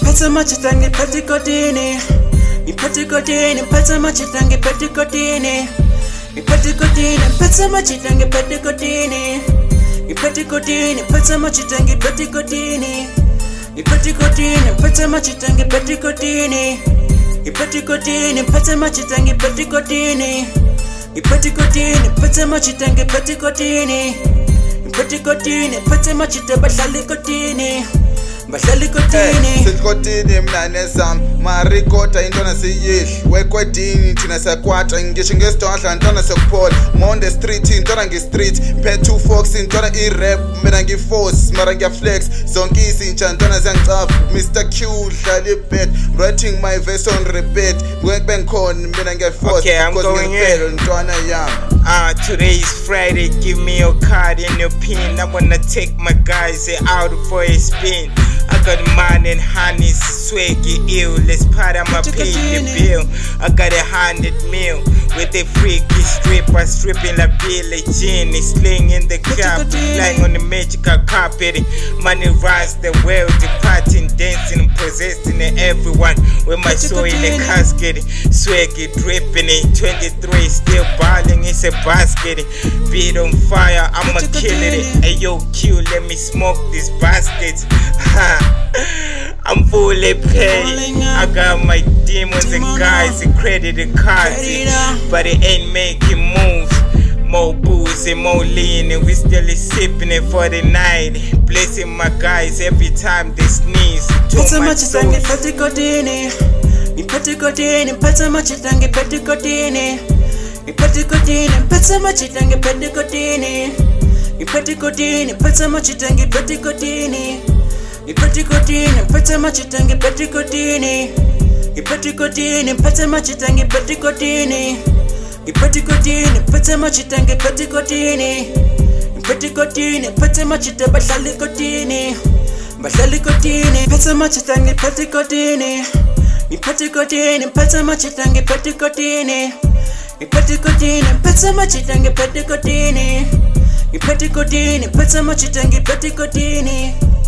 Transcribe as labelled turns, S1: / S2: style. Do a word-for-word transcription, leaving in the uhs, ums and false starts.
S1: Pizza machita ngi petikotini. Ni petikotini, pizza machita ngi petikotini. Ni petikotini, pizza machita ngi petikotini. Ni petikotini, pizza machita ngi petikotini. Ni petikotini, pizza machita ngi petikotini. Ni petikotini, pizza machita ngi petikotini. Ni petikotini, pizza machita ngi petikotini. Ni petikotini, pizza machita bahlali kotini. Bahlali kotini.
S2: Sikotini mna nezam marikota intona siyihli wekwedini thina sakwata ngisho ngesidonhla intona sekuphola monde street intona ngi-street pet two fox intona i-rap mina ngi-force mara ngiya-flex zonke izintsha intona ziyangicafa Mister Q dlala ibet writing my verse on repeat kube ngikhona mina ngiya-force
S3: Okay, I'm going in.
S2: ntwana yami.
S3: Uh, today is Friday, give me your card and your pin. I wanna take my guys out for a spin. I got mine and honey, swaggy ill. Let's part of my pay the bill. I got a hundred mil with a freaky stripper stripping like Billie Jean. Sling in the club, lying on the magical carpet. Money runs the world, departing, dancing, possessing everyone. With my soul in the casket, swaggy dripping it. twenty-three still balling, it's a basket. Beat on fire, I'ma kill it. Hey yo, Q, let me smoke this basket. I'm fully paid. I got my demons and guys and credited cards, but it ain't making moves. More booze and more lean, and we still sipping it for the night. Blessing my guys every time they sneeze.
S1: Pizza machita ngi petikotini. Ni petikotini, pizza machita ngi petikotini. Ni petikotini, pizza machita ngi petikotini. Ni petikotini, pizza machita ngi petikotini. Ni petikotini, pizza machita ngi petikotini. Ni petikotini, pizza machita ngi petikotini. Ni petikotini, pizza machita ngi petikotini. Ni petikotini, pizza machita bahlali kotini. Bahlali kotini, pizza machita ngi petikotini. Ni petikotini, pizza machita ngi petikotini. Ni petikotini, pizza machita ngi petikotini. Ni petikotini, pizza machita ngi petikotini.